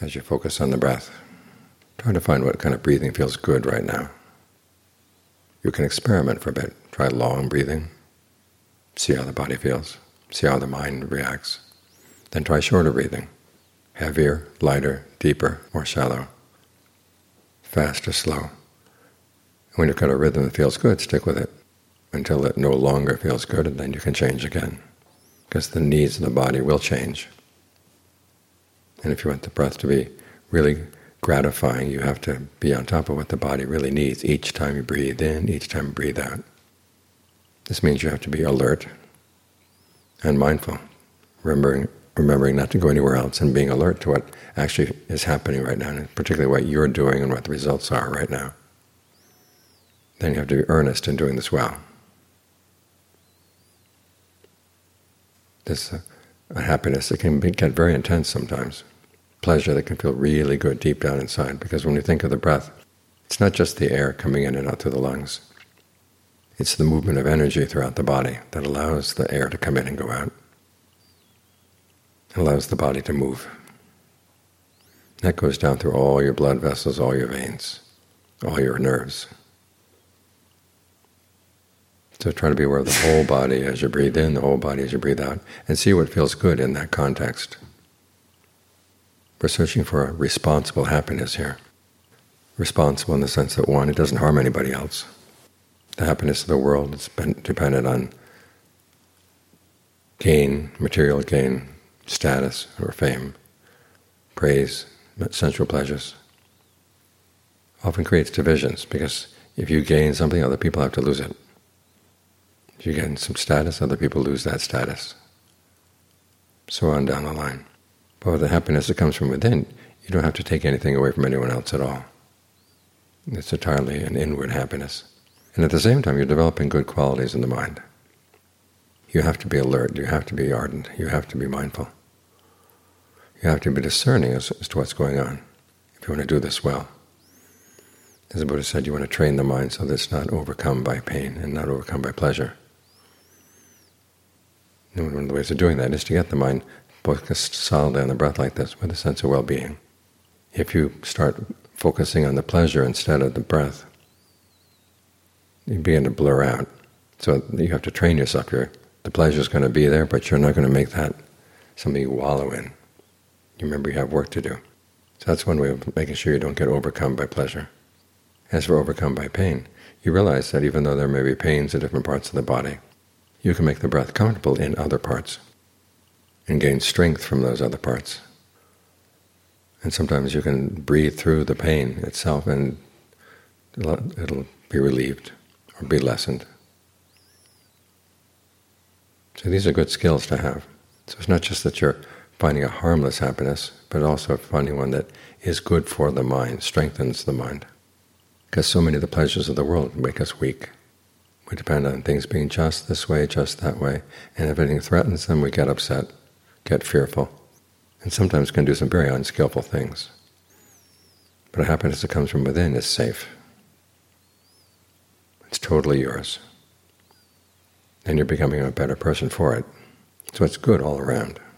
as you focus on the breath. Try to find what kind of breathing feels good right now. You can experiment for a bit. Try long breathing. See how the body feels. See how the mind reacts. Then try shorter breathing. Heavier, lighter, deeper, more shallow. Fast or slow. When you've got a rhythm that feels good, stick with it until it no longer feels good, and then you can change again. Because the needs of the body will change. And if you want the breath to be really gratifying, you have to be on top of what the body really needs each time you breathe in, each time you breathe out. This means you have to be alert and mindful, remembering not to go anywhere else and being alert to what actually is happening right now, and particularly what you're doing and what the results are right now. Then you have to be earnest in doing this well. This happiness, it can get very intense sometimes. Pleasure that can feel really good deep down inside, because when you think of the breath, it's not just the air coming in and out through the lungs. It's the movement of energy throughout the body that allows the air to come in and go out. It allows the body to move. That goes down through all your blood vessels, all your veins, all your nerves. So try to be aware of the whole body as you breathe in, the whole body as you breathe out, and see what feels good in that context. We're searching for a responsible happiness here. Responsible in the sense that, one, it doesn't harm anybody else. The happiness of the world is dependent on gain, material gain, status or fame, praise, sensual pleasures. Often creates divisions, because if you gain something, other people have to lose it. If you gain some status, other people lose that status. So on down the line. But with the happiness that comes from within, you don't have to take anything away from anyone else at all. It's entirely an inward happiness. And at the same time, you're developing good qualities in the mind. You have to be alert, you have to be ardent, you have to be mindful. You have to be discerning as to what's going on, if you want to do this well. As the Buddha said, you want to train the mind so that it's not overcome by pain and not overcome by pleasure. And one of the ways of doing that is to get the mind focused solidly on the breath like this, with a sense of well-being. If you start focusing on the pleasure instead of the breath, you begin to blur out. So you have to train yourself. The pleasure is going to be there, but you're not going to make that something you wallow in. You remember you have work to do. So that's one way of making sure you don't get overcome by pleasure. As for overcome by pain, you realize that even though there may be pains in different parts of the body, you can make the breath comfortable in other parts and gain strength from those other parts. And sometimes you can breathe through the pain itself and it'll be relieved or be lessened. So these are good skills to have. So it's not just that you're finding a harmless happiness, but also finding one that is good for the mind, strengthens the mind. Because so many of the pleasures of the world make us weak. We depend on things being just this way, just that way, and if anything threatens them, we get upset, get fearful, and sometimes can do some very unskillful things. But a happiness that comes from within is safe. It's totally yours. And you're becoming a better person for it. So it's good all around.